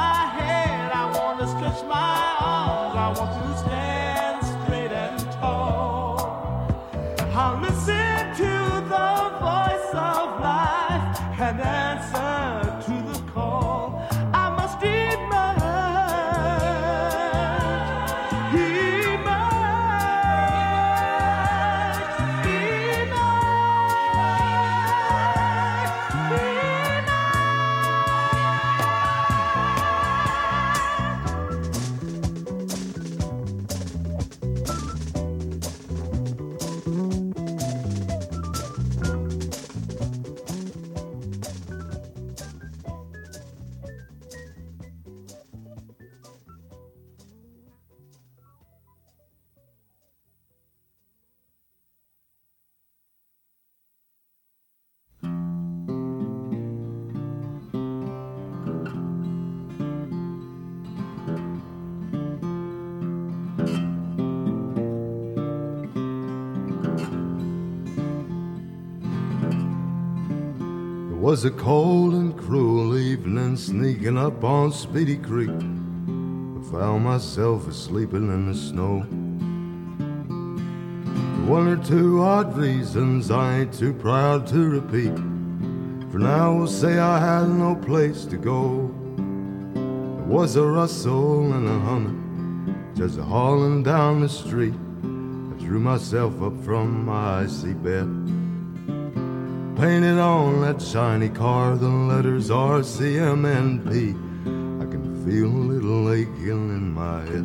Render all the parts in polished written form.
my head, I want to stretch my arms, I want to stand straight and tall. I'll listen to the voice of life and answer to the call. I must emerge. It was a cold and cruel evening, sneaking up on Speedy Creek. I found myself asleeping in the snow. For one or two odd reasons I ain't too proud to repeat. For now we'll say I had no place to go. There was a rustle and a humming just hauling down the street. I drew myself up from my icy bed. Painted on that shiny car, the letters RCMNP. I can feel a little aching in my head.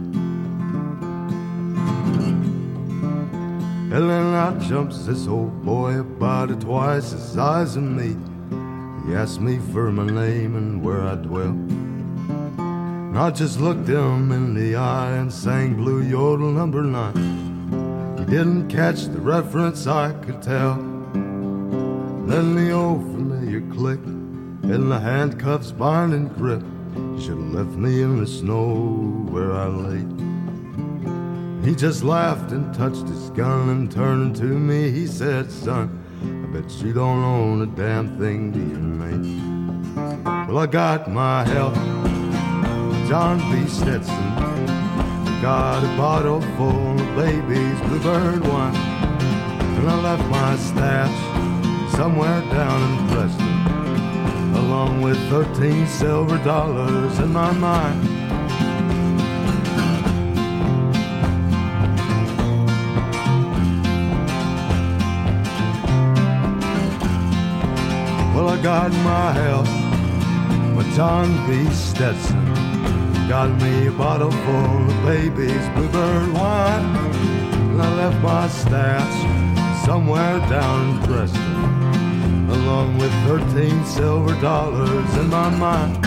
And then out jumps this old boy about twice the size of me. He asked me for my name and where I dwell. And I just looked him in the eye and sang Blue Yodel number 9. He didn't catch the reference, I could tell. Then the old familiar click in the handcuffs binding grip. You should have left me in the snow where I lay. He just laughed and touched his gun and turned to me. He said, son, I bet you don't own a damn thing, do you, mate? Well, I got my help, John B. Stetson. Got a bottle full of baby's bluebird wine. And I left my stash somewhere down in Preston, along with 13 silver dollars in my mind. Well, I got my help, my John B. Stetson. Got me a bottle full of baby's bluebird wine. And I left my stash somewhere down in Preston, along with 13 silver dollars in my mind.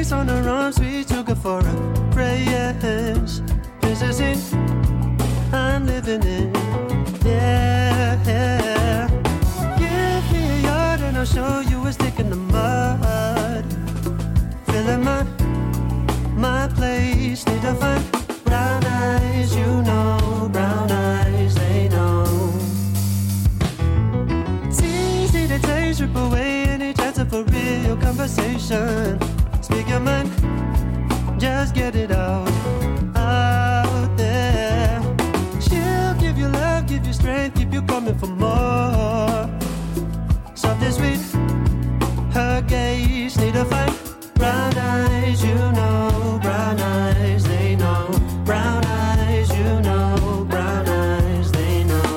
face on her arms, we took her for a prayers. This is it, I'm living in. Yeah. Give me a yard and I'll show you a stick in the mud. Filling my place, need to find brown eyes, you know, brown eyes, they know. It's easy to take, strip away any chance of a real conversation. Speak your mind, just get it out there. She'll give you love, give you strength, keep you coming for more. Soft and sweet, her gaze, need to find brown eyes, you know, brown eyes, they know. Brown eyes, you know, brown eyes, they know.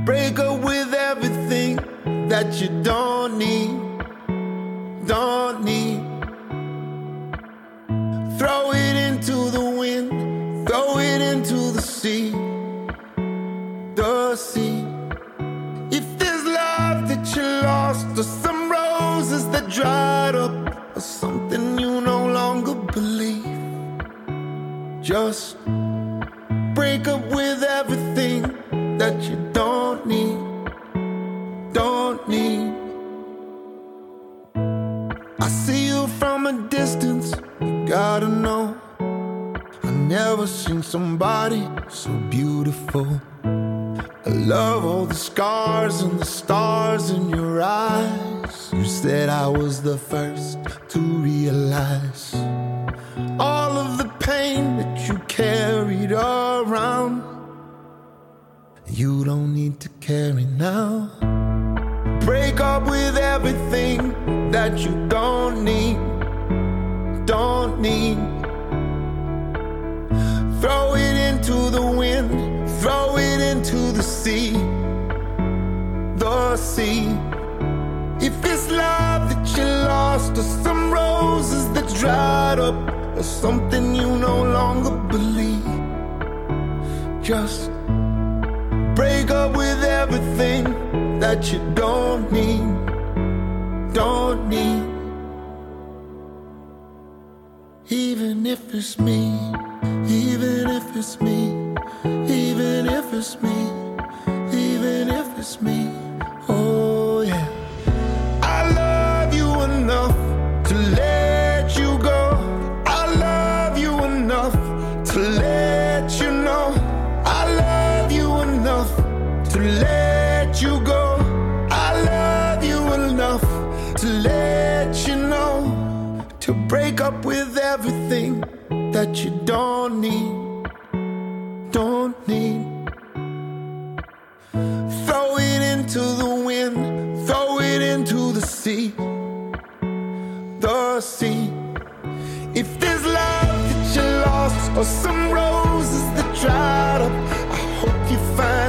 Break up with everything that you don't need, don't need. Throw it into the wind, throw it into the sea, the sea. If there's love that you lost, or some roses that dried up, or something you no longer believe, just break up with everything that you don't need, don't need. I see you from a distance, you gotta know, I never seen somebody so beautiful. I love all the scars and the stars in your eyes. You said I was the first to realize all of the pain that you carried around. You don't need to carry now. Break up with everything that you don't need, don't need. Throw it into the wind, throw it into the sea, the sea. If it's love that you lost, or some roses that dried up, or something you no longer believe, just break up with everything that you don't need, don't need. Even if it's me, even if it's me, even if it's me, even if it's me, oh yeah. I love you enough to let you go. I love you enough to let you know. I love you enough to let you go. I love you enough to let you know. To break up with everything that you don't need, don't need. Throw it into the wind, throw it into the sea, the sea. If there's love that you lost, or some